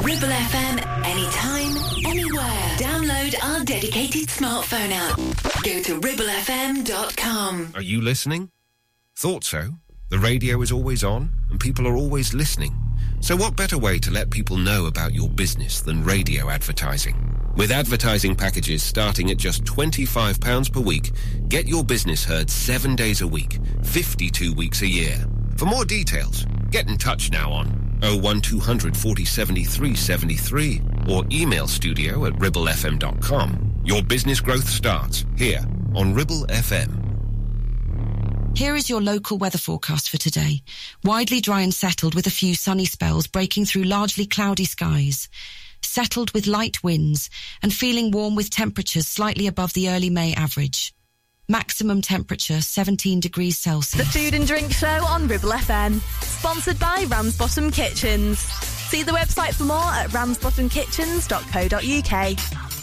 Ribble FM, anytime, anywhere. Download our dedicated smartphone app. Go to ribblefm.com. Are you listening? Thought so. The radio is always on, and people are always listening. So what better way to let people know about your business than radio advertising? With advertising packages starting at just £25 per week, get your business heard 7 days a week, 52 weeks a year. For more details, get in touch now on 01200 40 73 73 or email studio@ribblefm.com. Your business growth starts here on Ribble FM. Here is your local weather forecast for today. Widely dry and settled with a few sunny spells breaking through largely cloudy skies. Settled with light winds and feeling warm with temperatures slightly above the early May average. Maximum temperature 17 degrees Celsius. The Food and Drink Show on Ribble FM. Sponsored by Ramsbottom Kitchens. See the website for more at ramsbottomkitchens.co.uk.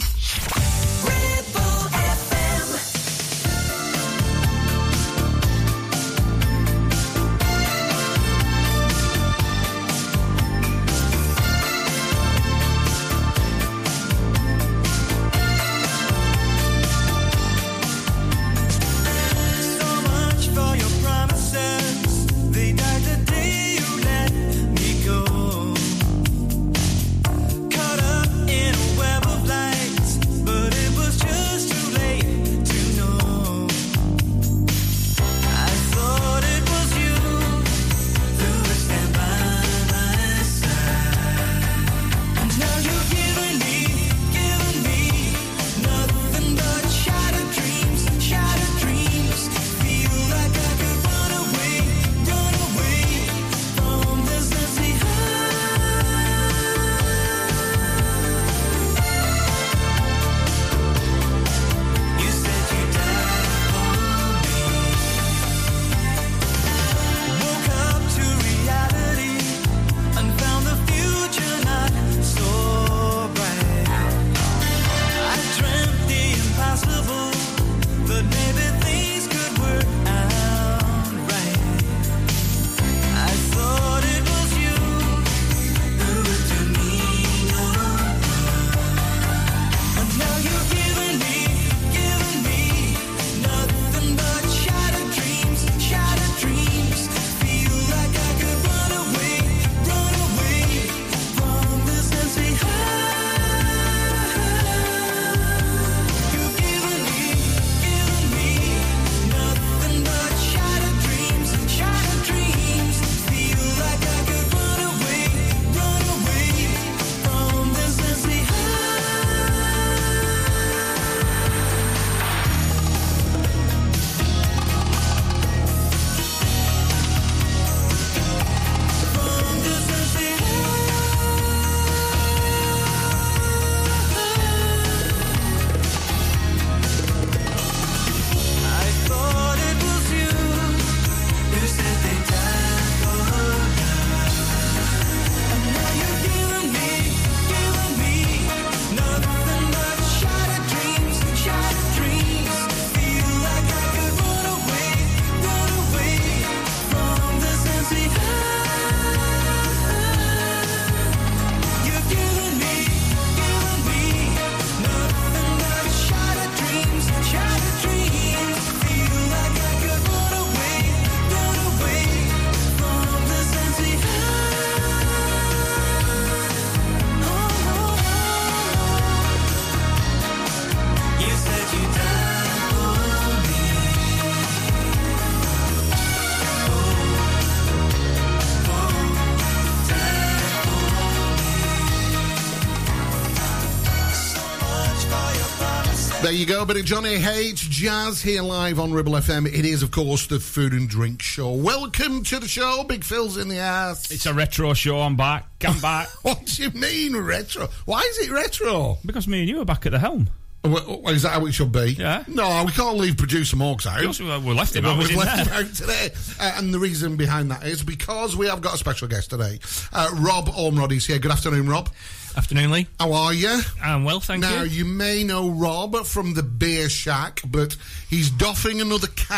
There you go, a bit of Johnny H. Jazz here live on Ribble FM. It is, of course, the Food and Drink Show. Welcome to the show. Big Phil's in the house. It's a retro show. I'm back. I'm back. What do you mean, retro? Why is it retro? Because me and you are back at the helm. Well, is that how it should be? Yeah. No, we can't leave producer Morgs out. We left him out. We've left him out today. And the reason behind that is because we have got a special guest today. Rob Ormrod is here. Good afternoon, Rob. Afternoon, Lee. How are you? I'm well, thank you. Now, you may know Rob from the Beer Shack, but he's doffing another cap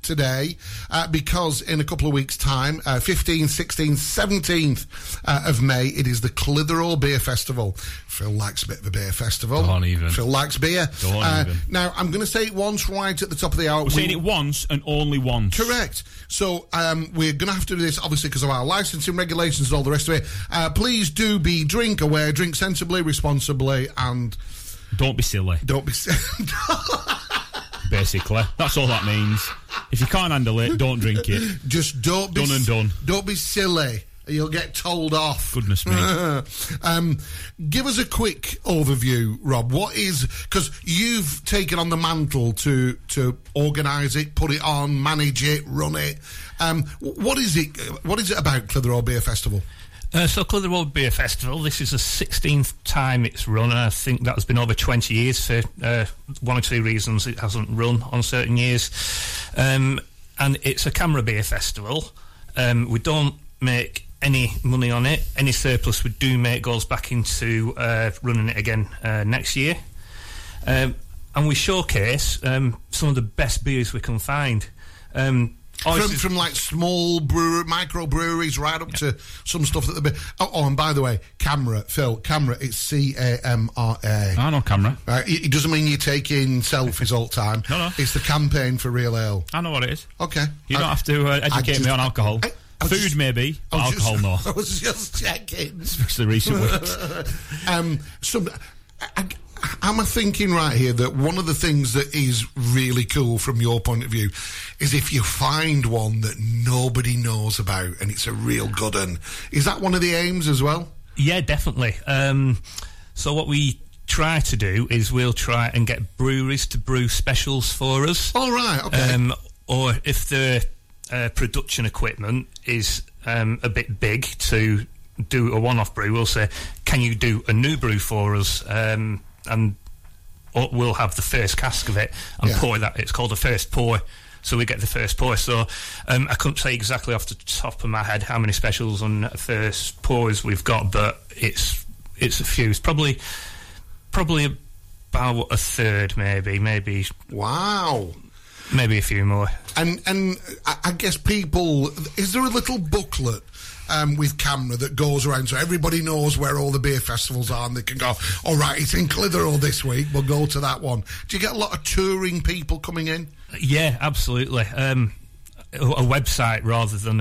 today because in a couple of weeks' time, 15th, 16th, 17th of May, it is the Clitheroe Beer Festival. Phil likes a bit of a beer festival. Don't even. Phil likes beer. Don't even. Now, I'm going to say it once right at the top of the hour. We're saying it once and only once. Correct. So we're going to have to do this, obviously, because of our licensing regulations and all the rest of it. Please do be drink aware, drink sensibly, responsibly, and... Don't be silly. Don't be silly. Basically. That's all that means. If you can't handle it, don't drink it. Just don't be... Done and done. Don't be silly. You'll get told off. Goodness me. Give us a quick overview, Rob. What is... Because you've taken on the mantle to organise it, put it on, manage it, run it. What is it? What is it about Clitheroe Beer Festival? So Clitheroe Beer Festival, this is the 16th time it's run, and I think that's been over 20 years for one or two reasons it hasn't run on certain years. And it's a camera beer festival. We don't make any money on it. Any surplus we do make goes back into running it again next year. And we showcase some of the best beers we can find. From like small micro breweries right up to some stuff that they're... Oh, and by the way, Camera, Phil, Camera, it's CAMRA. I know Camera. It doesn't mean you're taking selfies all the time. No. It's the campaign for real ale. I know what it is. Okay. You don't have to educate me on alcohol. Food maybe, but alcohol no. I was just checking. Especially recent weeks. Am I thinking right here that one of the things that is really cool from your point of view is if you find one that nobody knows about and it's a real good one? Is that one of the aims as well? Yeah, definitely. So what we try to do is we'll try and get breweries to brew specials for us. All right, okay. Or if the production equipment is a bit big to do a one-off brew, we'll say, can you do a new brew for us? And we'll have the first cask of it and pour that. It's called a first pour, so we get the first pour. So I couldn't say exactly off the top of my head how many specials on first pours we've got, but it's a few. It's probably about a third, maybe. Wow. Maybe a few more. And I guess people... Is there a little booklet with Camera that goes around so everybody knows where all the beer festivals are and they can go, all right, it's in Clitheroe this week, we'll go to that one? Do you get a lot of touring people coming in? Yeah, absolutely. A website rather than...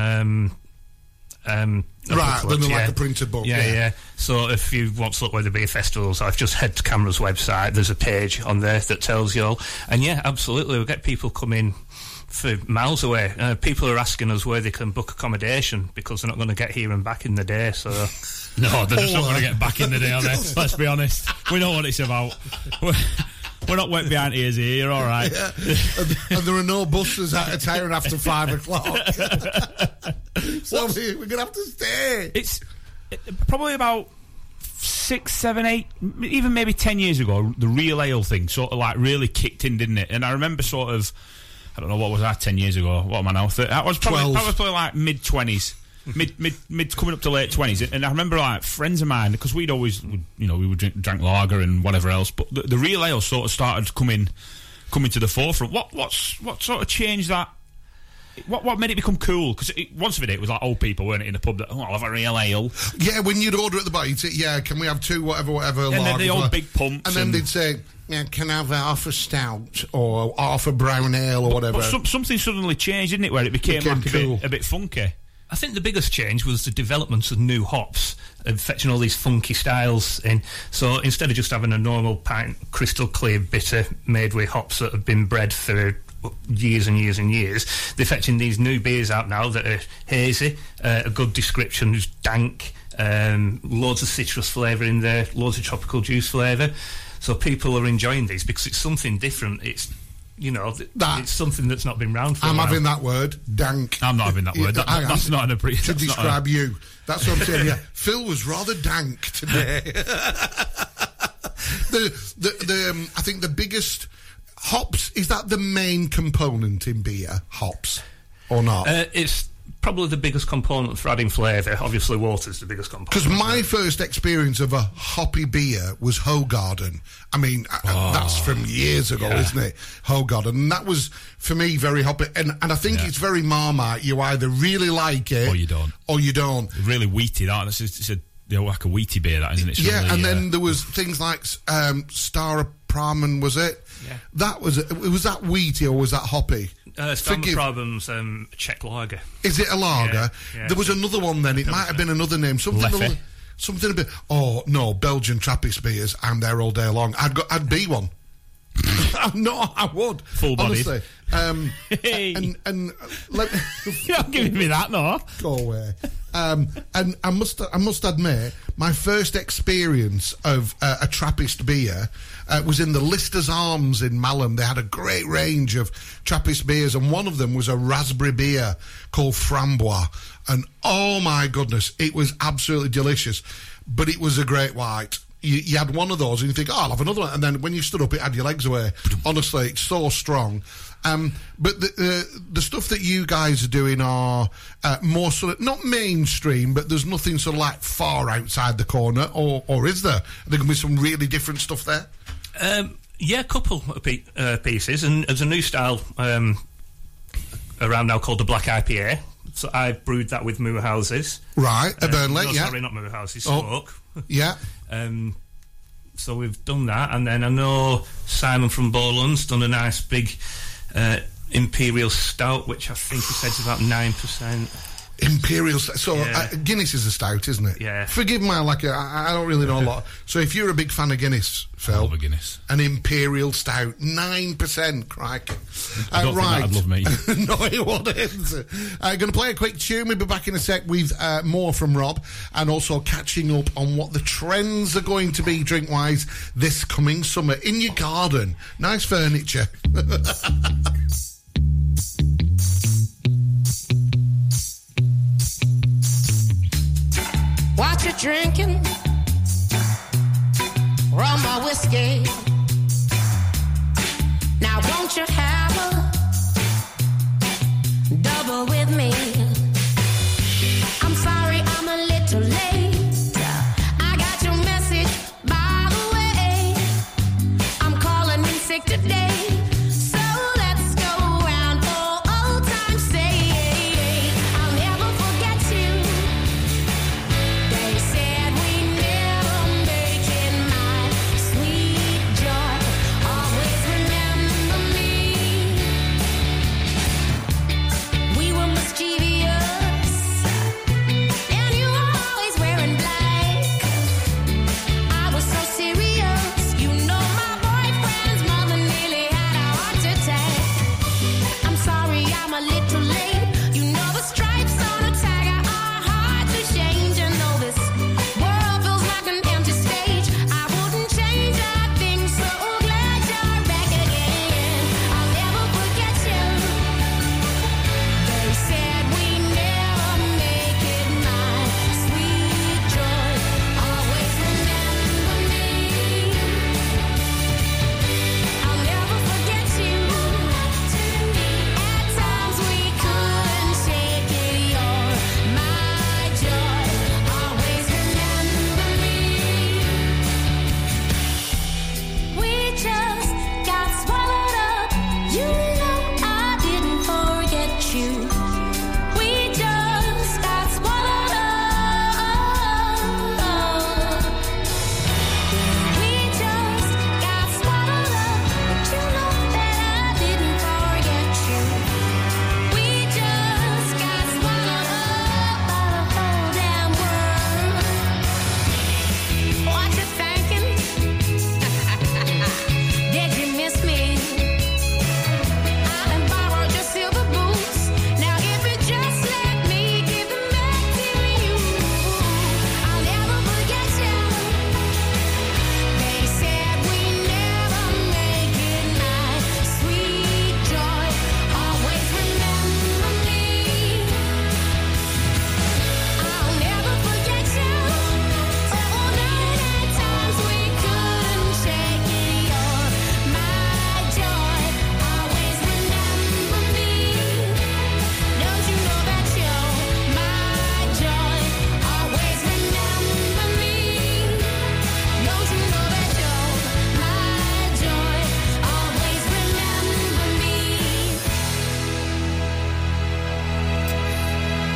like a printed book. Yeah. So if you want to look where the beer festivals are, just head to Camera's website. There's a page on there that tells you all. And yeah, absolutely, we get people coming for miles away. People are asking us where they can book accommodation because they're not going to get here and back in the day. So no, they're just not going to get back in the day, are they? Let's be honest. We know what it's about. We're not wet behind ears here, you're all right. Yeah. and there are no buses out of town after 5 o'clock. So we're going to have to stay. It's probably about 6, 7, 8, even maybe 10 years ago, the real ale thing sort of like really kicked in, didn't it? And I remember sort of, I don't know, what was I 10 years ago? What am I now? I was probably like mid-20s. Mid coming up to late 20s, and I remember like friends of mine, because we'd always, we would drank lager and whatever else, but the real ale sort of started coming to the forefront. What sort of changed that? What made it become cool? Because once of it was like old people, weren't it, in the pub that, I'll have a real ale. Yeah, when you'd order at the bar, you'd say, can we have 2 whatever. And then the old big pumps. And then they'd say, can I have half a stout or half a brown ale or whatever. But something suddenly changed, didn't it, where it became like cool. a bit funky. I think the biggest change was the development of new hops, fetching all these funky styles in. So instead of just having a normal pint, crystal clear bitter made with hops that have been bred for years and years and years, they're fetching these new beers out now that are hazy, a good description, just dank, loads of citrus flavour in there, loads of tropical juice flavour. So people are enjoying these because it's something different. It's it's something that's not been around for a while. Having that word, dank. I'm not having that word. That's not an appreciation. To describe you. That's what I'm saying, yeah. Phil was rather dank today. I think the biggest... Hops, is that the main component in beer? Hops? Or not? It's probably the biggest component for adding flavour. Obviously, water's the biggest component. Because my first experience of a hoppy beer was Hoegaarden. I mean, that's from years ago, isn't it? Hoegaarden. And that was, for me, very hoppy. And I think it's very Marmite. You either really like it... Or you don't. Or you don't. Really wheaty, that. It's like a wheaty beer, that, isn't it? It's really, and then there was things like Star Pramen, was it? Yeah. That was that wheaty or was that hoppy? Star Pramen's Czech lager. Is it a lager? Yeah. There was another one then. It might have been another name. Something a bit... Oh, no, Belgian Trappist beers. I'm there all day long. I'd be one. No, I would. Full-bodied. Honestly. And let me... You're not giving me that, no. Go away. And I must admit, my first experience of a Trappist beer was in the Lister's Arms in Malham. They had a great range of Trappist beers, and one of them was a raspberry beer called Framboise. And oh my goodness, it was absolutely delicious. But it was a great white. You had one of those and you think, I'll have another one. And then when you stood up, it had your legs away. Honestly, it's so strong. But the stuff that you guys are doing are more sort of, not mainstream, but there's nothing sort of like far outside the corner, or is there? Are there going to be some really different stuff there? A couple of pieces. And there's a new style around now called the Black IPA. So I've brewed that with Moo Houses. Right, at Burnley, Sorry, not Moo Houses, Smoke. Yeah. So we've done that, and then I know Simon from Boland's done a nice big Imperial Stout, which I think he said is about 9%. Imperial Stout. So Guinness is a stout, isn't it? Yeah. Forgive my I don't really know a lot. So if you're a big fan of Guinness, Phil, I love a Guinness. An Imperial Stout, 9%, crikey. I don't think that'd love me. No, it wouldn't. Going to play a quick tune. We'll be back in a sec with more from Rob, and also catching up on what the trends are going to be drink-wise this coming summer in your garden. Nice furniture. What you drinking? Rum or whiskey? Now won't you have a double with me? I'm sorry I'm a little late. I got your message by the way. I'm calling in sick today. So let's go round for old time's sake. I'll never forget you. They said we never make it, my sweet joy. Always remember me.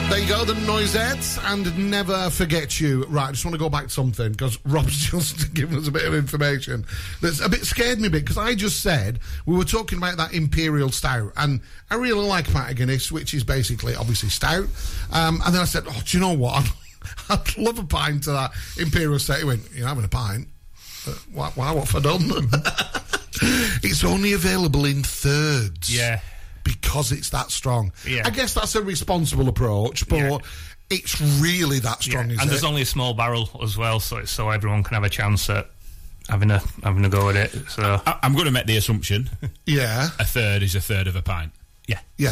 There you go, the Noisettes and Never Forget You. Right, I just want to go back to something because Rob's just given us a bit of information that's a bit scared me a bit because I just said we were talking about that Imperial Stout and I really like Matt Guinness, which is basically obviously stout. And then I said, oh, do you know what? I'd love a pint of that Imperial Stout. He went, you're having a pint? Why, what have I done? It's only available in thirds. Yeah. Because it's that strong. Yeah. I guess that's a responsible approach, but it's really that strong, isn't it? And there's only a small barrel as well, so everyone can have a chance at having a go at it. So I'm going to make the assumption. Yeah. A third is a third of a pint. Yeah. Yeah.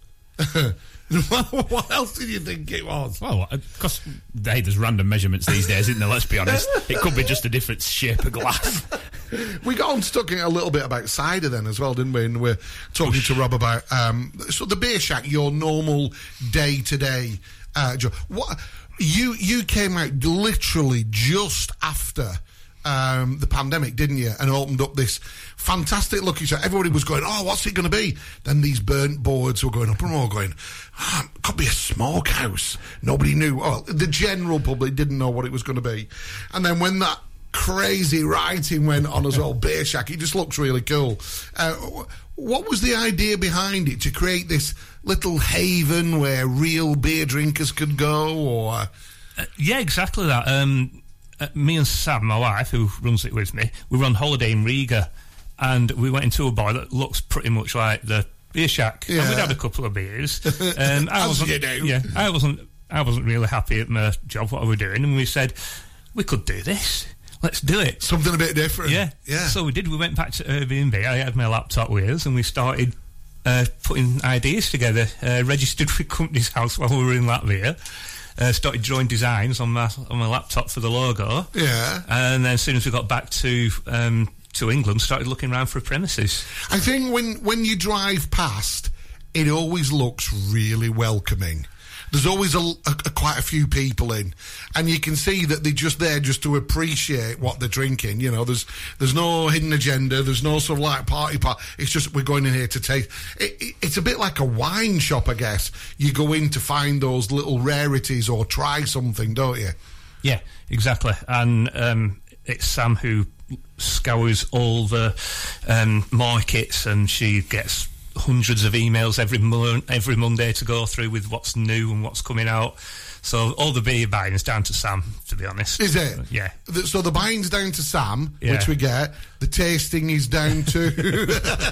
What else did you think it was? Well, because there's random measurements these days, isn't there? Let's be honest. It could be just a different shape of glass. We got on to talking a little bit about cider then as well, didn't we? And we're talking to Rob about so the Beer Shack, your normal day-to-day job. What you came out literally just after the pandemic, didn't you? And opened up this fantastic looking shop. Everybody was going, oh, what's it going to be? Then these burnt boards were going up and all going, it could be a smokehouse. Nobody knew. Well, the general public didn't know what it was going to be. And then when that crazy writing went on as well, Beer Shack, it just looks really cool. What was the idea behind it to create this little haven where real beer drinkers could go? Or yeah, exactly that. Me and Sam, my wife, who runs it with me, we were on holiday in Riga, and we went into a bar that looks pretty much like the Beer Shack. Yeah. And we'd had a couple of beers. I wasn't really happy at my job, what I was doing, and we said, we could do this. Let's do it. Something a bit different. Yeah. So we did. We went back to Airbnb. I had my laptop with us, and we started putting ideas together. Registered with Company's House while we were in Latvia. Started drawing designs on my laptop for the logo. Yeah. And then as soon as we got back to England, started looking around for premises. I think when you drive past, it always looks really welcoming. There's always quite a few people in, and you can see that they're just there just to appreciate what they're drinking. You know, there's no hidden agenda. There's no sort of like party part. It's just we're going in here to taste. It's a bit like a wine shop, I guess. You go in to find those little rarities or try something, don't you? Yeah, exactly. And it's Sam who scours all the markets, and she gets hundreds of emails every Monday to go through with what's new and what's coming out. So all the beer buying is down to Sam, to be honest. Is it? Yeah. So the buying's down to Sam, yeah, which we get. The tasting is down to...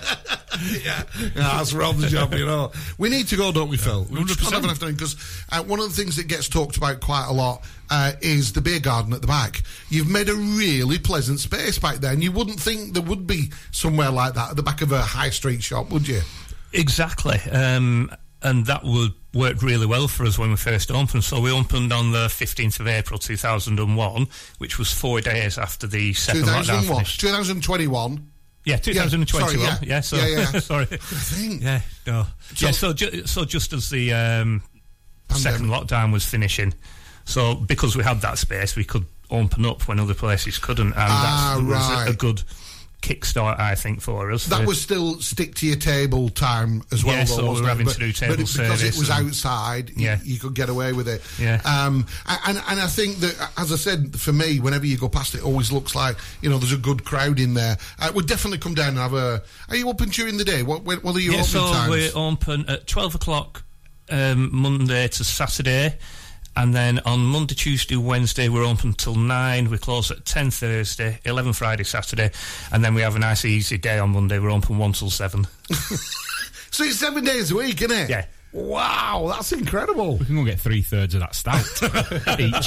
yeah, that's Rob's job, you know. We need to go, don't we, Phil? We just have enough time, because one of the things that gets talked about quite a lot is the beer garden at the back. You've made a really pleasant space back there, and you wouldn't think there would be somewhere like that at the back of a high street shop, would you? Exactly. And that would work really well for us when we first opened. So we opened on the 15th of April 2001, which was 4 days after the second lockdown finished. 2021. Yeah, 2021. Sorry, yeah. Yeah, so sorry. I think. Yeah, no. So just as the second lockdown was finishing, so because we had that space, we could open up when other places couldn't, and that was a good kickstart, I think, for us. That was still stick to your table time as well. Yeah, so we were having to do table service. Because it was outside, you could get away with it. Yeah. And I think that, as I said, for me, whenever you go past it, it always looks like, you know, there's a good crowd in there. We'll definitely come down and have a... Are you open during the day? What are your opening times? We're open at 12 o'clock Monday to Saturday. And then on Monday, Tuesday, Wednesday, we're open till 9. We close at 10 Thursday, 11 Friday, Saturday. And then we have a nice easy day on Monday. We're open 1 till 7. So it's 7 days a week, isn't it? Yeah. Wow, that's incredible. We can go get 3/3 of that stout each.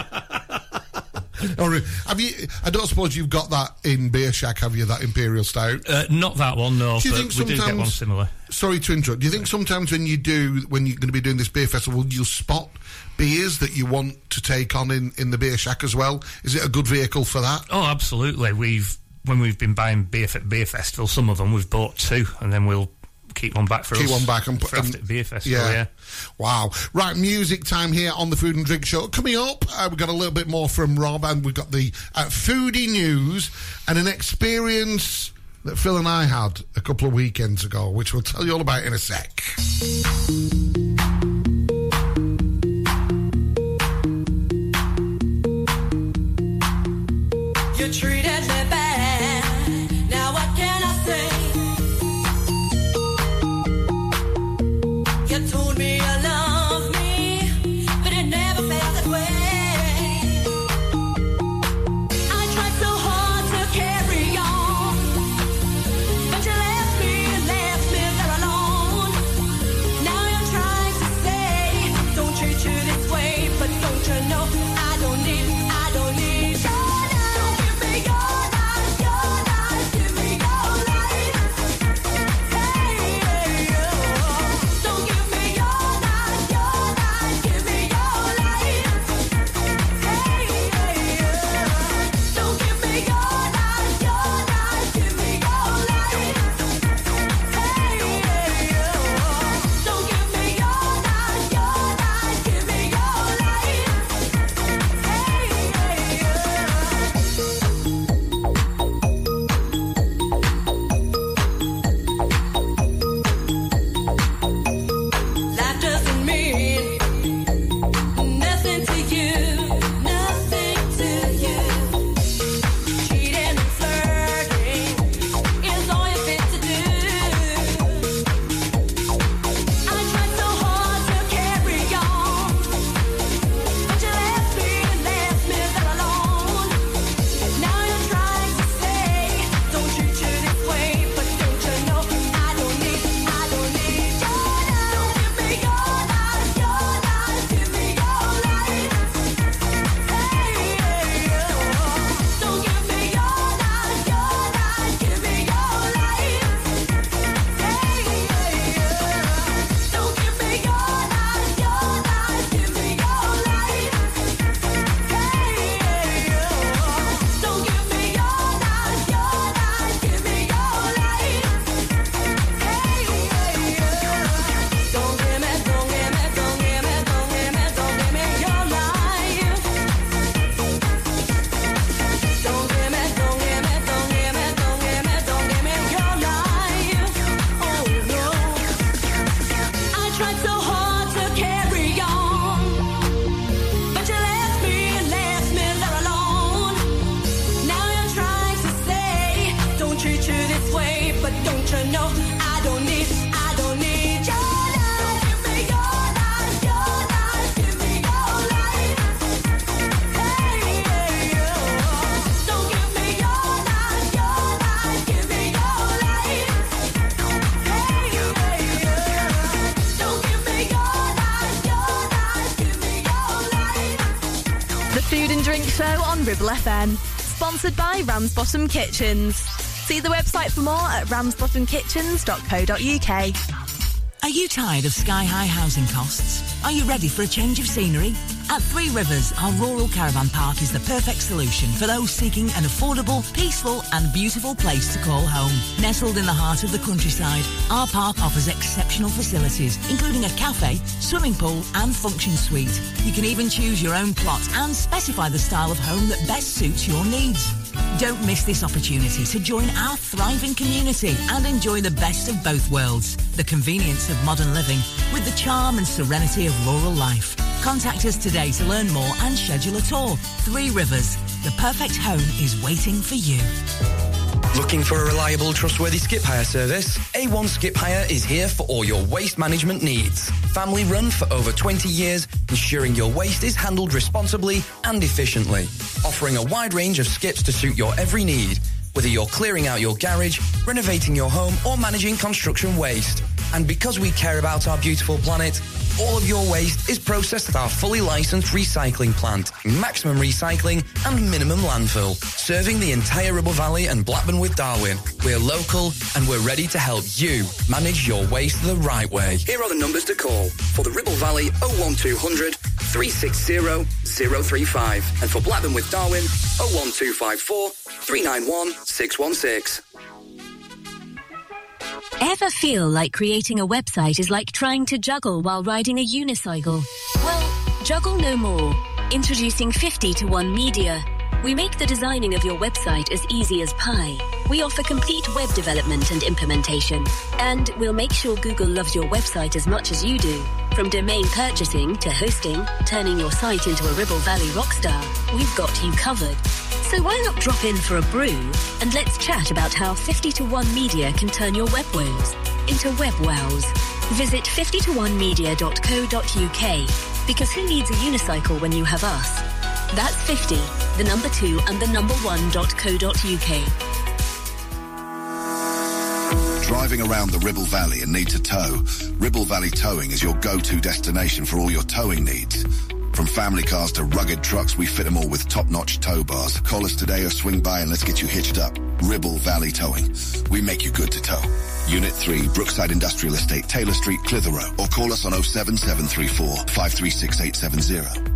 Have you? I don't suppose you've got that in Beer Shack, have you, that Imperial Stout? Not that one, no, do you but think we do get one similar. Sorry to interrupt. Do you think sometimes when you're going to be doing this beer festival, you'll spot beers that you want to take on in the Beer Shack as well? Is it a good vehicle for that? Oh, absolutely. When we've been buying beer festival, some of them we've bought 2, and then we'll keep one back for us. Keep one back and put after the beer festival. Yeah. Wow. Right, music time here on the Food and Drink Show. Coming up, we've got a little bit more from Rob, and we've got the foodie news and an experience that Phil and I had a couple of weekends ago, which we'll tell you all about in a sec. on Ribble FM. Sponsored by Ramsbottom Kitchens. See the website for more at ramsbottomkitchens.co.uk. Are you tired of sky-high housing costs? Are you ready for a change of scenery? At Three Rivers, our rural caravan park is the perfect solution for those seeking an affordable, peaceful and beautiful place to call home. Nestled in the heart of the countryside, our park offers exceptional facilities, including a cafe, swimming pool and function suite. You can even choose your own plot and specify the style of home that best suits your needs. Don't miss this opportunity to join our thriving community and enjoy the best of both worlds. The convenience of modern living with the charm and serenity of rural life. Contact us today to learn more and schedule a tour. Three Rivers, the perfect home is waiting for you. Looking for a reliable, trustworthy skip hire service? A1 Skip Hire is here for all your waste management needs. Family run for over 20 years, ensuring your waste is handled responsibly and efficiently. Offering a wide range of skips to suit your every need. Whether you're clearing out your garage, renovating your home or managing construction waste. And because we care about our beautiful planet, all of your waste is processed at our fully licensed recycling plant, maximum recycling and minimum landfill, serving the entire Ribble Valley and Blackburn with Darwen. We're local and we're ready to help you manage your waste the right way. Here are the numbers to call. For the Ribble Valley, 01200 360 035. And for Blackburn with Darwen, 01254 391 616. Ever feel like creating a website is like trying to juggle while riding a unicycle? Well, juggle no more. Introducing 50-to-1 Media. We make the designing of your website as easy as pie. We offer complete web development and implementation. And we'll make sure Google loves your website as much as you do. From domain purchasing to hosting, turning your site into a Ribble Valley rockstar, we've got you covered. So why not drop in for a brew and let's chat about how 50-to-1 Media can turn your web woes into web wows. Visit 50to1media.co.uk because who needs a unicycle when you have us? That's 50, the number 2 and the number 1.co.uk. Driving around the Ribble Valley and need to tow? Ribble Valley Towing is your go-to destination for all your towing needs. From family cars to rugged trucks, we fit them all with top-notch tow bars. Call us today or swing by and let's get you hitched up. Ribble Valley Towing. We make you good to tow. Unit 3, Brookside Industrial Estate, Taylor Street, Clitheroe. Or call us on 07734 536870.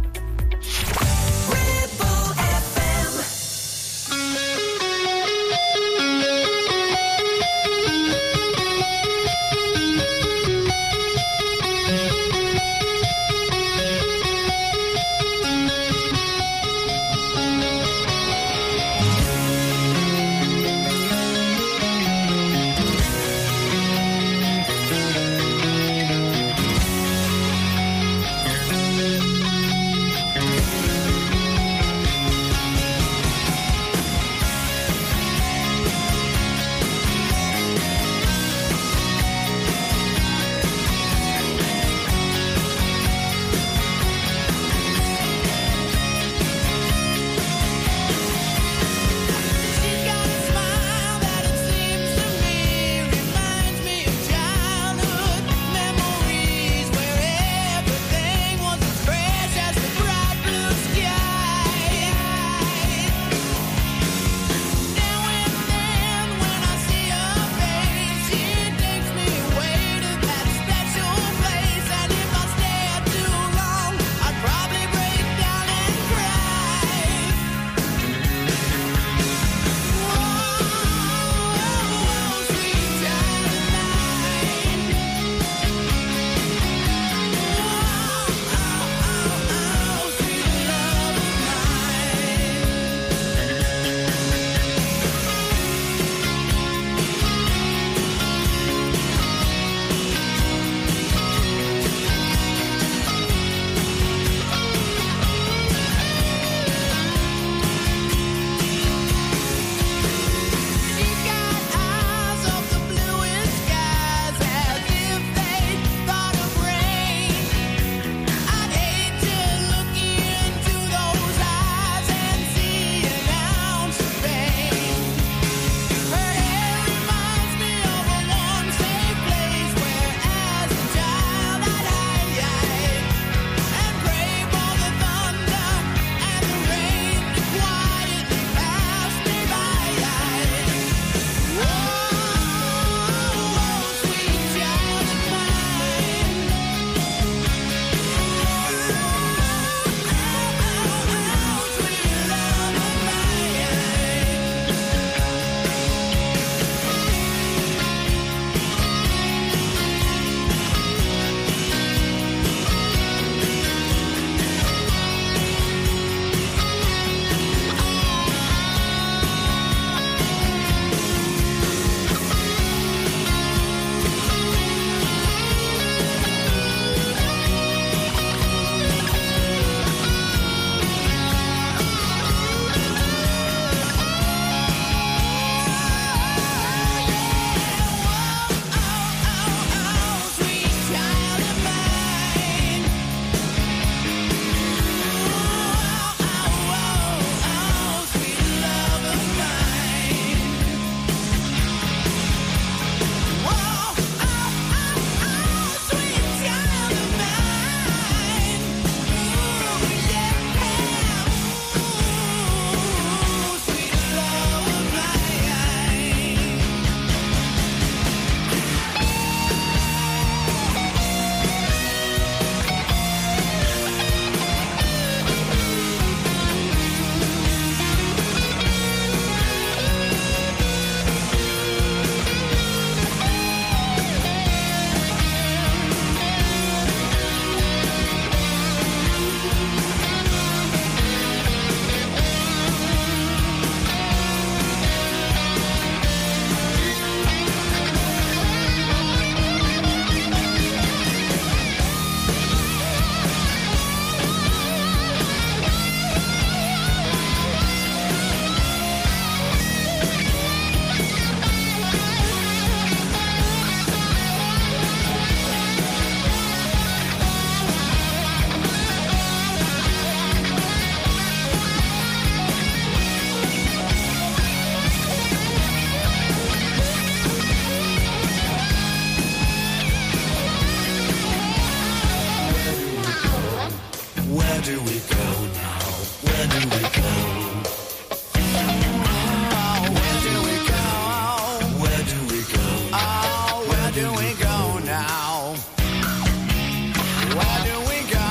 we go now? Where do we go?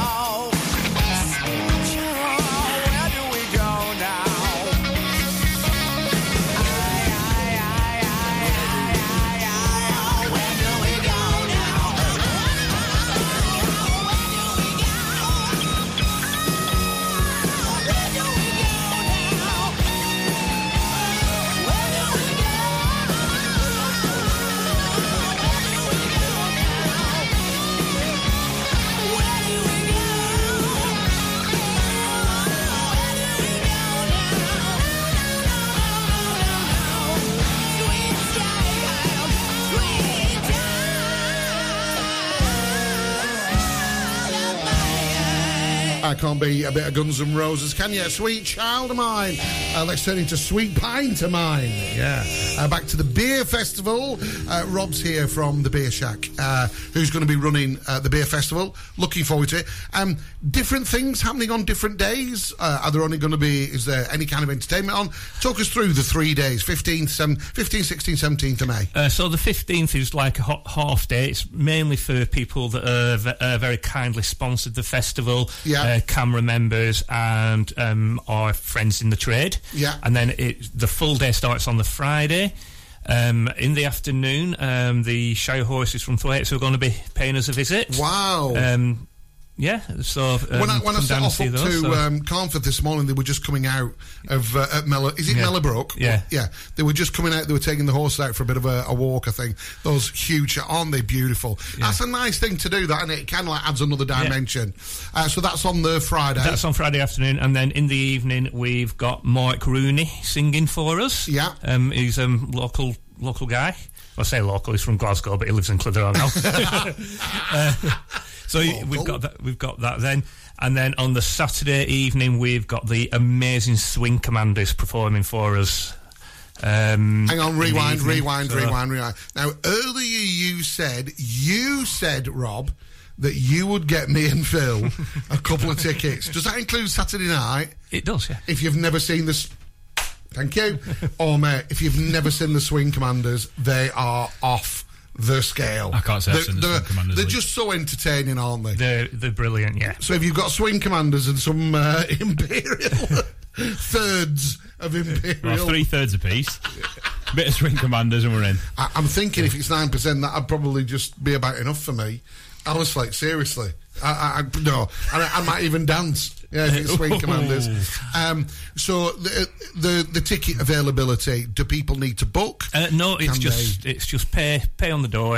Where do we go now? Where do we go now? I can't be a bit of Guns N' Roses, can you? Sweet Child of Mine. Let's turn into Sweet Pint of Mine. Yeah. Back to the Beer Festival. Rob's here from the Beer Shack, who's going to be running the Beer Festival. Looking forward to it. Different things happening on different days. Are there only going to be, is there any kind of entertainment on? Talk us through the 3 days, 15th, 16th, 17th of May. So the 15th is like a half day. It's mainly for people that are very kindly sponsored the festival. Yeah. Camera members and our friends in the trade. Yeah. And then the full day starts on the Friday. In the afternoon, the show horses from Thwaite are going to be paying us a visit. Wow. Yeah, so when I set off up to Carnforth this morning, they were just coming out of at Mellowbrook? Yeah, yeah. They were just coming out. They were taking the horses out for a bit of a walk. I think those huge, aren't they beautiful? Yeah. That's a nice thing to do. That, and it kind of like adds another dimension. Yeah. So that's on the Friday. That's on Friday afternoon, and then in the evening we've got Mike Rooney singing for us. Yeah, he's a local guy. I say local. He's from Glasgow, but he lives in Clitheroe now. So we've got that then, and then on the Saturday evening we've got the amazing Swing Commanders performing for us. Hang on, rewind. Now earlier you said, Rob, that you would get me and Phil a couple of tickets. Does that include Saturday night? It does, yeah. If you've never seen this. Thank you. Or, mate, if you've never seen the Swing Commanders, they are off the scale. I can't say I've seen the Swing Commanders. They're just so entertaining, aren't they? They're brilliant, yeah. So if you've got Swing Commanders and some Imperial thirds of Imperial... Well, 3/3 apiece. Bit of Swing Commanders and we're in. I'm thinking if it's 9%, that'd probably just be about enough for me. Honestly, seriously. I might even dance. Yeah, if it's Swing Commanders. So the ticket availability, do people need to book? No, it's just pay on the door.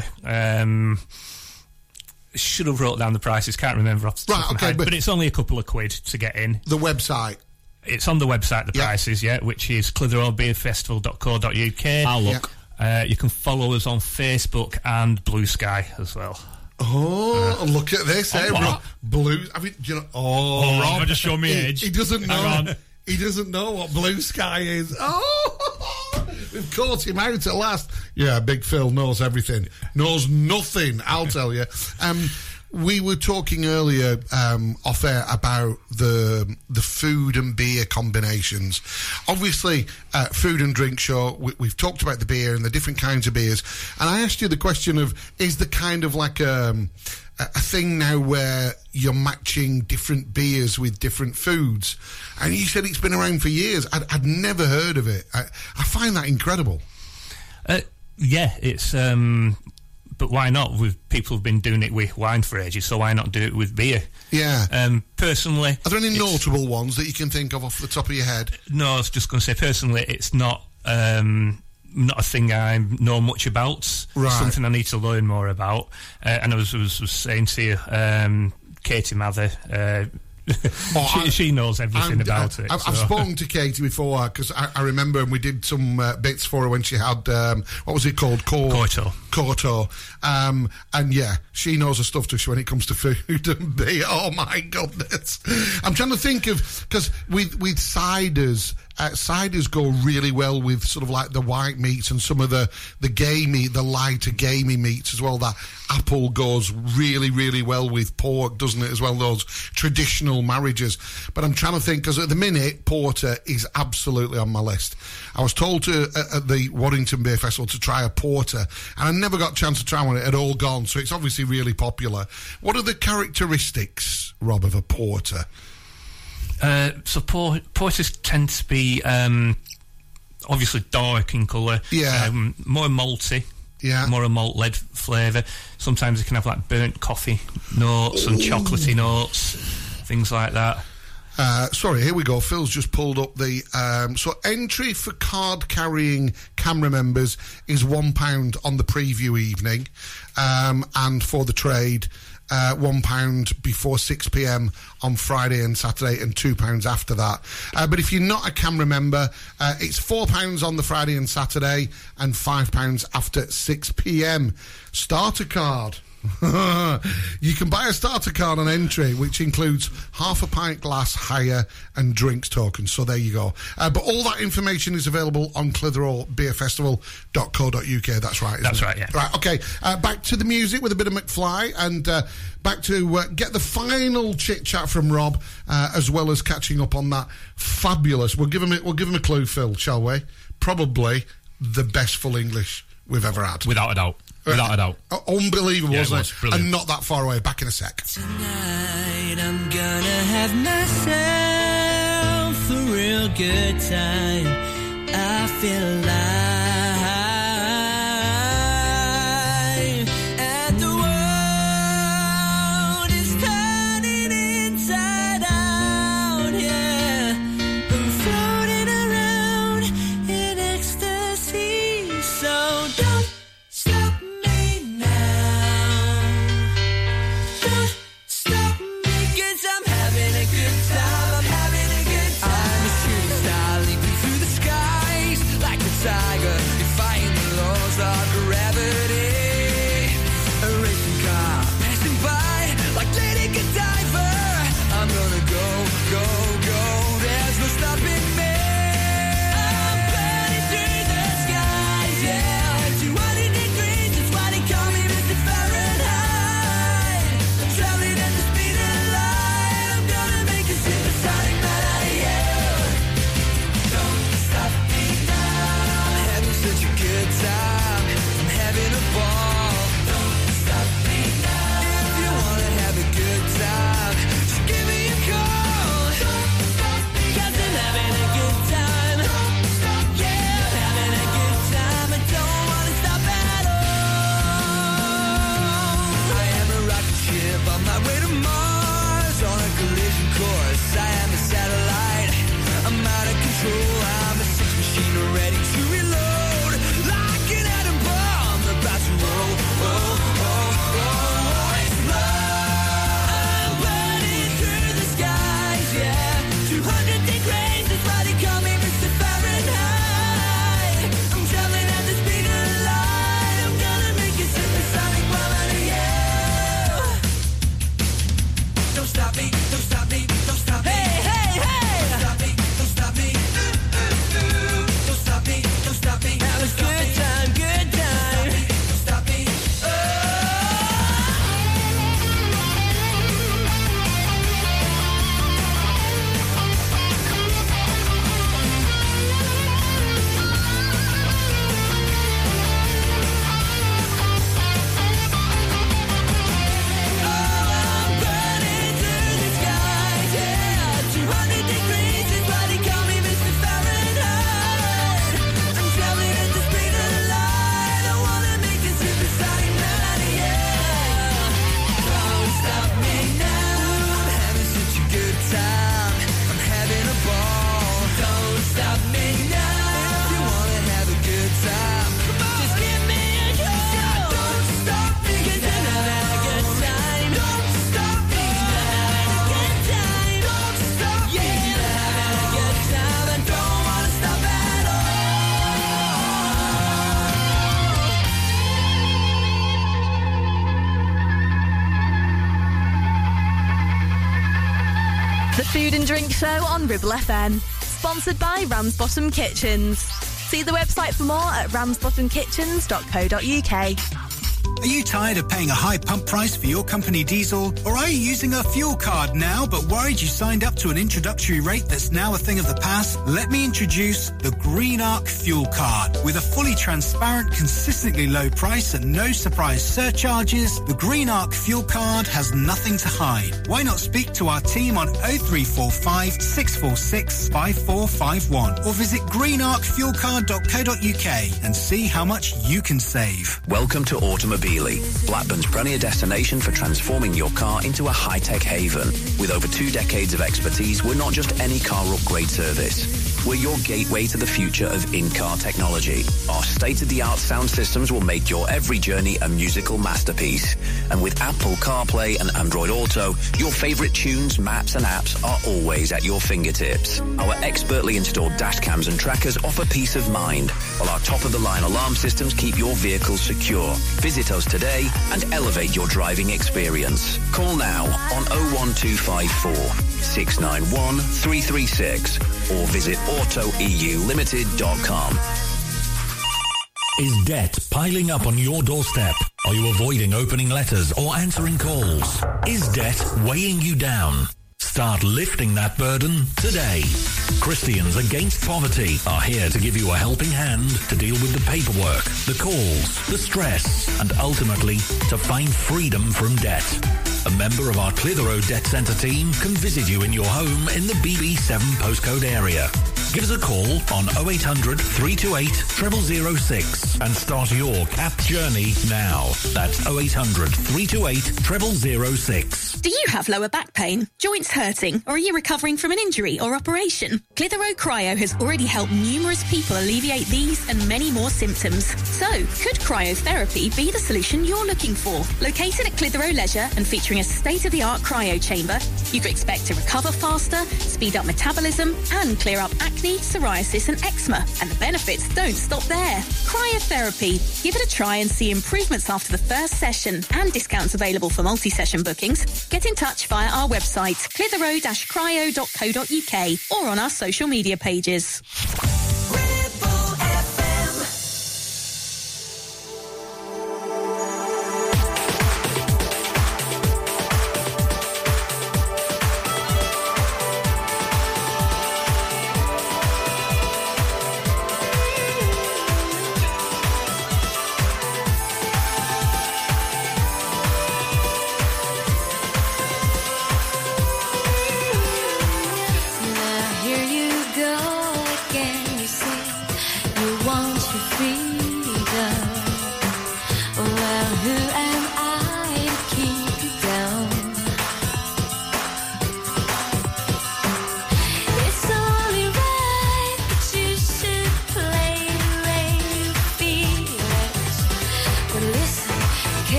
Should have wrote down the prices, can't remember off the top of my head, but it's only a couple of quid to get in. The website? It's on the website, the prices, which is clitheroebeerfestival.co.uk. I'll look. You can follow us on Facebook and Blue Sky as well. Oh, look at this, Rob. Blue. I mean, you know. Oh, Rob, just show me age. He doesn't know. He doesn't know what Blue Sky is. Oh, we've caught him out at last. Yeah, Big Phil knows everything. Knows nothing, I'll tell you. We were talking earlier off air about the food and beer combinations. Obviously, food and drink show, we've talked about the beer and the different kinds of beers. And I asked you the question of, is there kind of like a thing now where you're matching different beers with different foods? And you said it's been around for years. I'd never heard of it. I find that incredible. Yeah, it's... But why not? People have been doing it with wine for ages, so why not do it with beer? Yeah. Personally... Are there any notable ones that you can think of off the top of your head? No, I was just going to say, personally, it's not a thing I know much about. Right. It's something I need to learn more about. And I was saying to you, Katie Mather... she knows everything about it. I've spoken to Katie before because I remember we did some bits for her when she had what was it called? Corto. And yeah, she knows her stuff too when it comes to food and beer. Oh my goodness! I'm trying to think of, because with ciders ciders go really well with sort of like the white meats and some of the gamey, the lighter gamey meats as well. That apple goes really, really well with pork, doesn't it, as well, those traditional marriages. But I'm trying to think, because at the minute, porter is absolutely on my list. I was told to, at the Waddington Beer Festival, to try a porter, and I never got a chance to try one. It had all gone, so it's obviously really popular. What are the characteristics, Rob, of a porter? So porters tend to be obviously dark in colour, more malty, more a malt-led flavour. Sometimes it can have like burnt coffee notes and chocolatey notes, things like that. Sorry, here we go. Phil's just pulled up the... so entry for card-carrying camera members is £1 on the preview evening, and for the trade... £1 before 6 p.m. on Friday and Saturday, and £2 after that. But if you're not a camera member, it's £4 on the Friday and Saturday, and £5 after 6 p.m. Starter card. You can buy a starter card on entry, which includes half a pint glass hire and drinks tokens. So there you go. But all that information is available on clitheroebeerfestival.co.uk. That's right, isn't it? Right, yeah. Right, okay. Back to the music with a bit of McFly, and back to get the final chit-chat from Rob, as well as catching up on that fabulous... We'll give him a clue, Phil, shall we? Probably the best full English we've ever had. Without a doubt. Without a doubt. Unbelievable, yeah, wasn't it? it? Brilliant. And not that far away. Back in a sec. Tonight I'm gonna have myself a real good time. I feel alive, and the world is turning inside out, yeah. I'm floating around in ecstasy, so don't stop me now. Don't stop me, 'cause I'm having a good time. I'm having a good time. I'm a shooting star leaping through the skies like a tiger, defying the laws of gravity. A racing car passing by like Lady Godiva. I'm gonna go, go, go. There's no stopping me. I'm burning through the skies, yeah. 200 degrees, that's why they call me Mr. Fahrenheit. I'm traveling at the speed of light. I'm gonna make a supersonic man out of you. Don't stop me now. I'm having such a good time. I'm having a ball. Don't stop me now. If you wanna have a good time, just give me a call. Don't stop me, 'cause I'm having a good time. Don't stop, yeah, I'm having a good time. I don't wanna stop at all. I am a rocket ship on my way to Mars, on a collision course. I am a satellite. I'm out of control. I'm a sex machine ready to reload, like an atom bomb about to roll. Explode. I'm burning through the skies, yeah. 200 degrees, that's why they call me Mr. Fahrenheit. I'm traveling at the speed of light. I'm gonna make a supersonic bomb out of you. Don't stop me, don't stop me, don't stop me. Hey, hey, hey! Don't stop me, don't stop me. Don't stop me, don't stop me. Have a good time, good time. Don't stop me, don't stop me. I'm burning through the skies, yeah. 200 degrees is why they call me Mr. Fahrenheit. I'm traveling at the speed of light. I wanna make a supersonic man out of you. Don't stop me now. I'm having such a good time. I'm having a ball. Don't stop me now. If you wanna have a good time, come on, just give me a call. Don't stop me, 'cause I'm having a good time. Don't stop me, I'm having a good time. Don't stop me, I'm having a good time. I don't wanna stop at The Food and Drink Show on Ribble FM. Sponsored by Ramsbottom Kitchens. See the website for more at ramsbottomkitchens.co.uk. Are you tired of paying a high pump price for your company diesel? Or are you using a fuel card now but worried you signed up to an introductory rate that's now a thing of the past? Let me introduce the Green Arc Fuel Card. With a fully transparent, consistently low price and no surprise surcharges, the Green Arc Fuel Card has nothing to hide. Why not speak to our team on 0345 646 5451 or visit greenarcfuelcard.co.uk and see how much you can save. Welcome to Automobili, Blackburn's premier destination for transforming your car into a high-tech haven. With over 2 decades of expertise, we're not just any car upgrade service. We're your gateway to the future of in-car technology. Our state-of-the-art sound systems will make your every journey a musical masterpiece. And with Apple CarPlay and Android Auto, your favorite tunes, maps and apps are always at your fingertips. Our expertly installed dash cams and trackers offer peace of mind, while our top-of-the-line alarm systems keep your vehicle secure. Visit us today and elevate your driving experience. Call now on 01254 691 336 or visit autoeulimited.com. Is debt piling up on your doorstep? Are you avoiding opening letters or answering calls? Is debt weighing you down? Start lifting that burden today. Christians Against Poverty are here to give you a helping hand to deal with the paperwork, the calls, the stress, and ultimately to find freedom from debt. A member of our Clitheroe Debt Centre team can visit you in your home in the BB7 postcode area. Give us a call on 0800 328 0006 and start your CAP journey now. That's 0800 328 0006. Do you have lower back pain, joints hurting, or are you recovering from an injury or operation? Clitheroe Cryo has already helped numerous people alleviate these and many more symptoms. So, could cryotherapy be the solution you're looking for? Located at Clitheroe Leisure and featuring a state-of-the-art cryo chamber, you can expect to recover faster, speed up metabolism, and clear up acne, psoriasis, and eczema. And the benefits don't stop there. Cryotherapy. Give it a try and see improvements after the first session, and discounts available for multi-session bookings. Get in touch via our website, clitheroe-cryo.co.uk, or on our social media pages.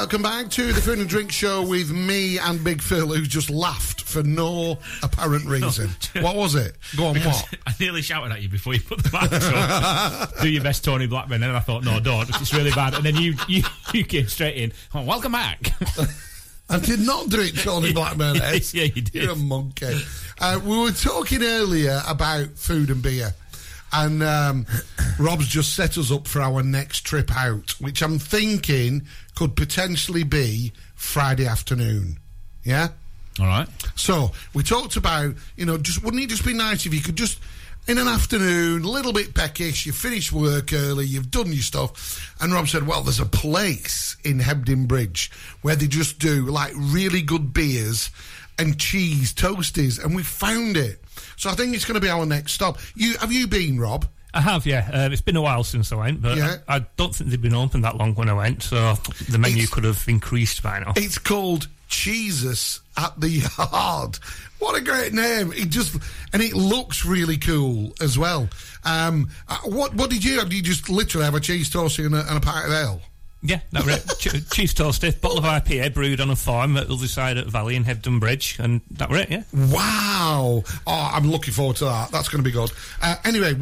welcome back to the Food and Drink Show with me and Big Phil, who just laughed for no apparent reason. What was it? Go on, Because what? I nearly shouted at you before you put the mics on. Do your best, Tony Blackman. And I thought, no, don't. It's really bad. And then you came straight in. Oh, welcome back. I did not do it, Tony Blackman. Yes, yeah, you did. You're a monkey. We were talking earlier about food and beer. And Rob's just set us up for our next trip out, which I'm thinking could potentially be Friday afternoon. Yeah? All right. So, we talked about, just wouldn't it just be nice if you could just, in an afternoon, a little bit peckish, you finish work early, you've done your stuff. And Rob said, well, there's a place in Hebden Bridge where they just do, like, really good beers and cheese toasties, and we found it. So I think it's going to be our next stop. Have you been, Rob? I have, yeah. It's been a while since I went, but Yeah. I don't think they'd been open that long when I went, so the menu could have increased by now. It's called Jesus at the Yard. What a great name! And it looks really cool as well. What did you have? Did you just literally have a cheese toastie and a pint of ale? Yeah, that was it. Cheese toasty, bottle of IPA brewed on a farm at the other side of the valley in Hebden Bridge, and that was it, yeah. Wow! Oh, I'm looking forward to that. That's going to be good. Anyway,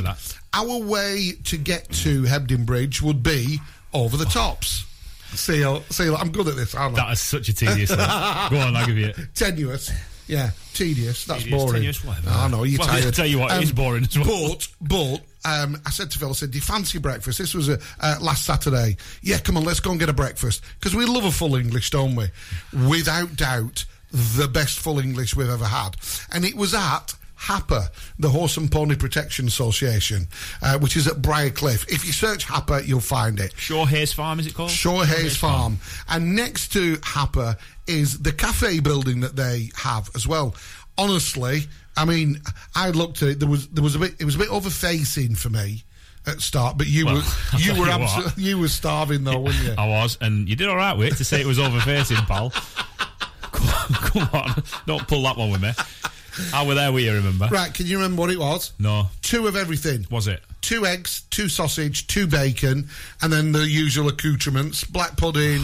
our way to get to Hebden Bridge would be over the tops. See, I'm good at this, aren't I? That is such a tedious thing. Go on, I'll give you it. Tenuous. Yeah, tedious. That's boring. Tenuous, whatever. I know, you're tired. I'll tell you what, it is boring as well. But I said to Phil, do you fancy breakfast? This was last Saturday. Yeah, come on, let's go and get a breakfast. Because we love a full English, don't we? Without doubt, the best full English we've ever had. And it was at HAPA, the Horse and Pony Protection Association, which is at Briarcliff. If you search HAPA, you'll find it. Shore Hayes Farm, is it called? Shore Hayes Farm. And next to HAPA is the cafe building that they have as well. Honestly, I mean, I looked at it. It was a bit over-facing for me at start, but you were starving though, weren't you? I was, and you did all right with it to say it was over-facing, pal. Come on, don't pull that one with me. I were there with you, remember? Right, can you remember what it was? No. 2 of everything. Was it? 2 eggs, 2 sausage, 2 bacon, and then the usual accoutrements: black pudding,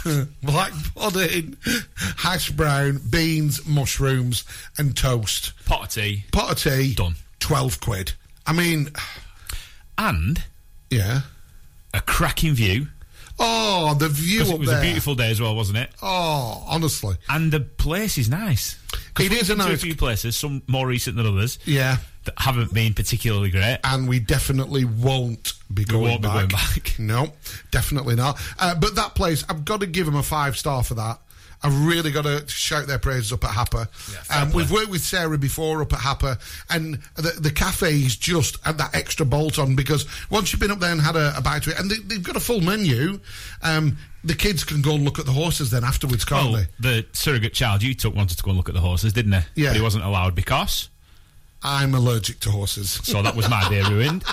hash brown, beans, mushrooms, and toast. Pot of tea. Done. 12 quid. I mean... And... Yeah? A cracking view. Oh, the view up there. It was a beautiful day as well, wasn't it? Oh, honestly. And the place is nice. It is a nice... a few places, some more recent than others. Yeah. That haven't been particularly great. And we definitely won't be going back. No, definitely not. But that place, I've got to give them a 5-star for that. I've really got to shout their praises up at HAPA. Yeah, we've worked with Sarah before up at HAPA, and the cafe is just at that extra bolt on, because once you've been up there and had a bite of it, and they've got a full menu, the kids can go and look at the horses then afterwards, can't they? The surrogate child you took wanted to go and look at the horses, didn't he? Yeah. But he wasn't allowed because... I'm allergic to horses. So that was my day ruined.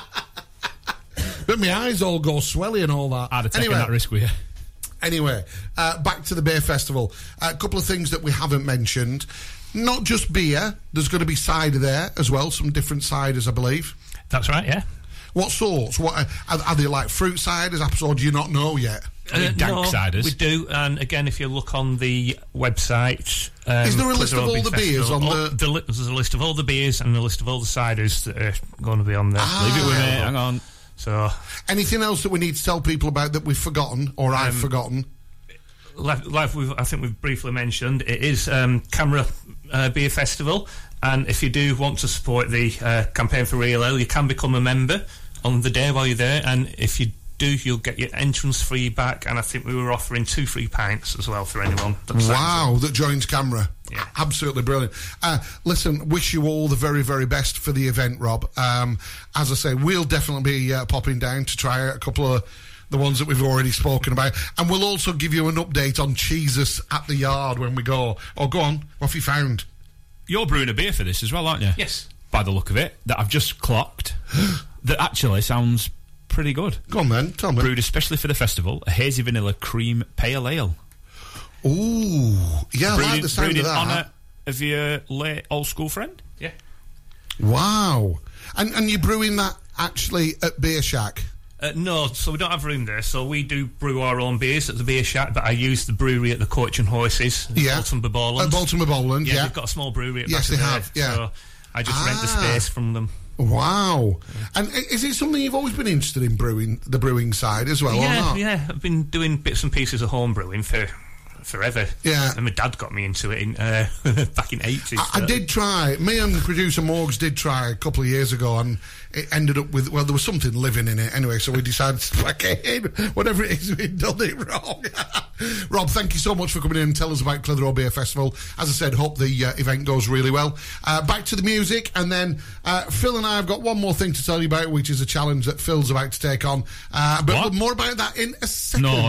But my eyes all go swelly and all that. I'd have taken that risk with you. Anyway, back to the Beer Festival. A couple of things that we haven't mentioned. Not just beer. There's going to be cider there as well. Some different ciders, I believe. That's right, yeah. What sorts? What are they, like fruit ciders? Or do you not know yet? Dank ciders. We do, and again, if you look on the website... is there a list of all the beers on There's a list of all the beers and a list of all the ciders that are going to be on there. Leave it with me, hang on. So, anything else that we need to tell people about that we've forgotten, or I've forgotten? Like I think we've briefly mentioned, it is Camera Beer Festival, and if you do want to support the campaign for Real Ale, you can become a member on the day while you're there, and if you do, you'll get your entrance fee back, and I think we were offering 2 free pints as well for anyone. That joins Camera. Yeah. Absolutely brilliant. Listen, wish you all the very, very best for the event, Rob. As I say, we'll definitely be popping down to try out a couple of the ones that we've already spoken about, and we'll also give you an update on Jesus at the Yard when we go. Oh, go on. What have you found? You're brewing a beer for this as well, aren't you? Yes. By the look of it, that I've just clocked, that actually sounds pretty good. Go on then, tell me. Brewed especially for the festival, a hazy vanilla cream pale ale. Ooh, yeah, I like the sound of that. In honour of your late old school friend? Yeah. Wow. And you're brewing that actually at Beer Shack? No, so we don't have room there. So we do brew our own beers at the beer shack, but I use the brewery at the Coach and Horses. Baltimore Bowland. Baltimore Bowland, yeah. They've got a small brewery at yes, back they of have, there, yeah. So I just rent the space from them. Wow. And is it something you've always been interested in, the brewing side as well, or not? Yeah, I've been doing bits and pieces of home brewing for forever. Yeah. And my dad got me into it back in 80s. I did try. Me and producer Morgs did try a couple of years ago, and it ended up with, well, there was something living in it anyway, so we decided to pack it in. Whatever it is, we'd done it wrong. Rob, thank you so much for coming in and tell us about Clitheroe Beer Festival. As I said, hope the event goes really well. Back to the music, and then Phil and I have got one more thing to tell you about, which is a challenge that Phil's about to take on. But more about that in a second. No.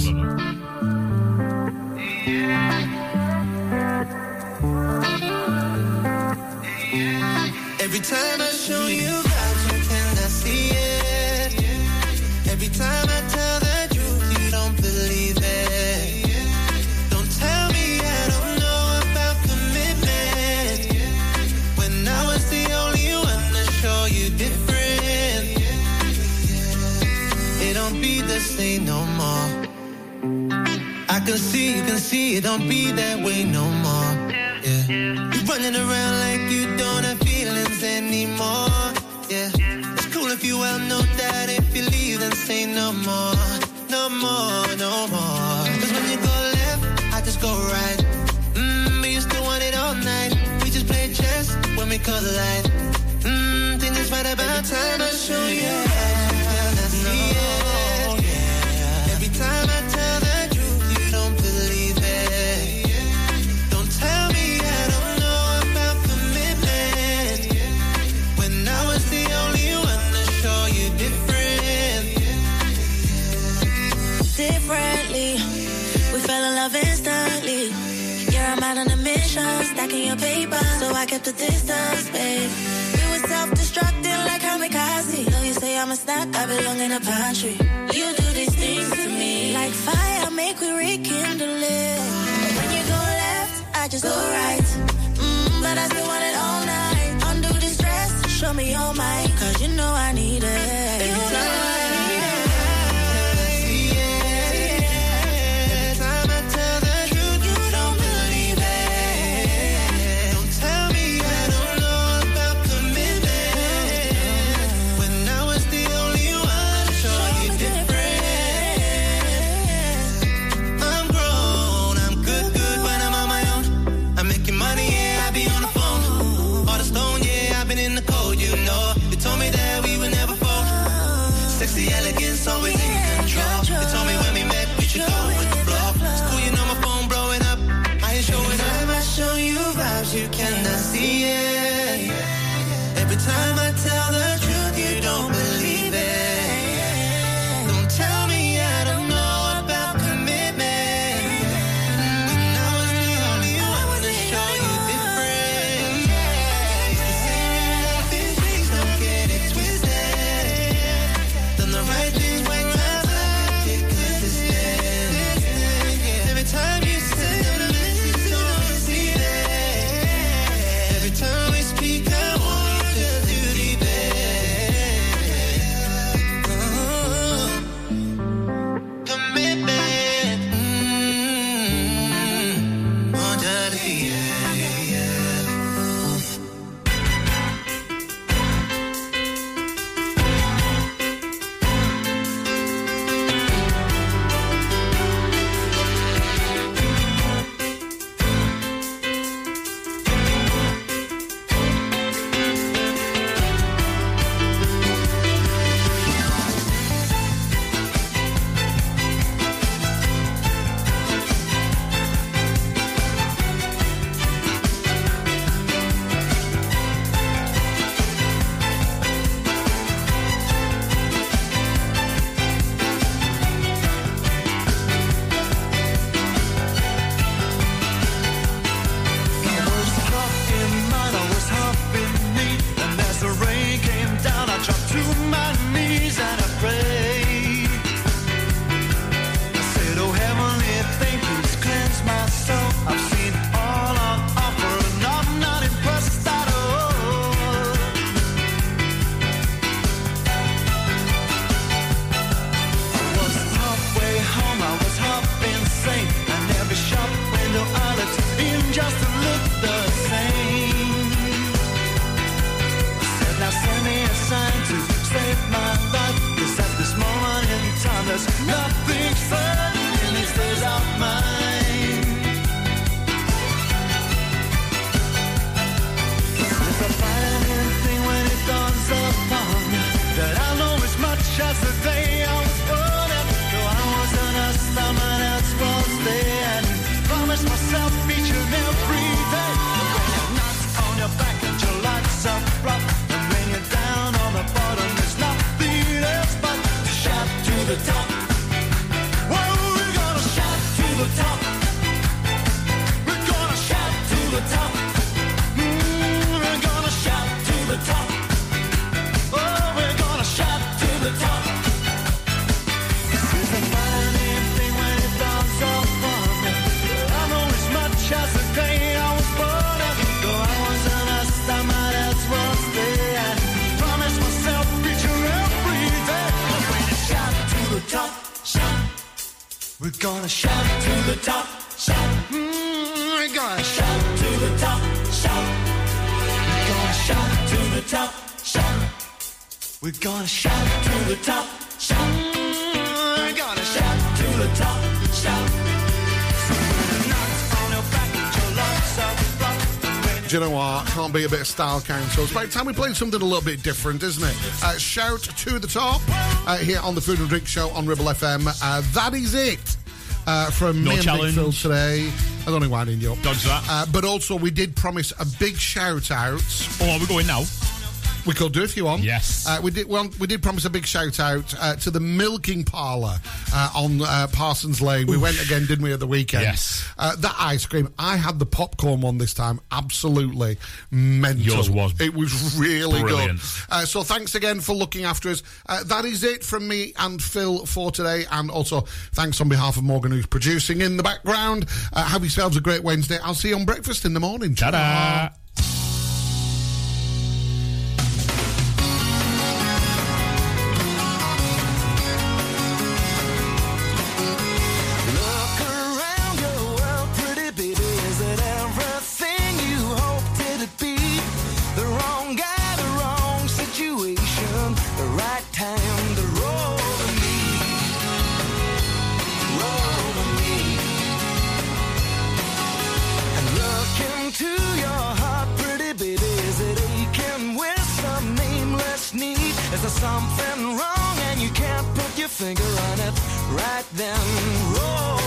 Every time I show you vibes, you cannot see it. Every time I tell the truth, you don't believe it. Don't tell me I don't know about commitment, when I was the only one to show you different. It don't be the same no more. I can see, you can see, it don't be that way no more. Yeah. You're running around like you don't have feelings anymore. Yeah. It's cool if you well know that if you leave, then say no more. No more, no more. Cause when you go left, I just go right. But you still want it all night. We just play chess when we collide. Think it's right about time I show you. Every time I tell the truth, you don't believe it. Don't tell me I don't know about commitment, when I was the only one to show you differently. We fell in love instantly. You're a man on a mission, stacking your paper, so I kept the distance, babe. We were self-destructing like kamikaze. Though you say I'm a snack, I belong in a pantry. You do these things to me, like fire, make we rekindle it. When you go left, I just go right. But I still want it all night. Undo the stress, show me your mind, cause you know I need it. Every time I sexy elegance always in control. You told me when we met we should go with the flow. It's cool, you know my phone blowing up. I ain't showing up. Every time I show you vibes, you cannot see it. Every time I tell the truth, you don't believe it. Don't tell me I don't know about commitment, when I was the only one to show you different. Please don't get it twisted. The right things when times like it consistent. Every time you say you don't see that. Every time we speak, I want you to do gonna shout to the top, shout. We're gonna shout to the top, shout. We're gonna shout to the top, shout. We're gonna shout to the top, shout. We're gonna shout to the top, shout. Do you know what? Can't be a bit of style council. It's about time we played something a little bit different, isn't it? Shout to the top here on the Food and Drink Show on Ribble FM. That is it from me and Big Phil today. I don't know why I didn't you up. Dodge that. But also, we did promise a big shout out. Oh, are we going now? We could do if you want. Yes. We did promise a big shout out to the milking parlour on Parsons Lane. We went again, didn't we, at the weekend? Yes. That ice cream, I had the popcorn one this time. Absolutely mental. Yours was. It was really brilliant. good. So thanks again for looking after us. That is it from me and Phil for today. And also thanks on behalf of Morgan, who's producing in the background. Have yourselves a great Wednesday. I'll see you on breakfast in the morning. Ta-da! Is there something wrong and you can't put your finger on it right then? Roll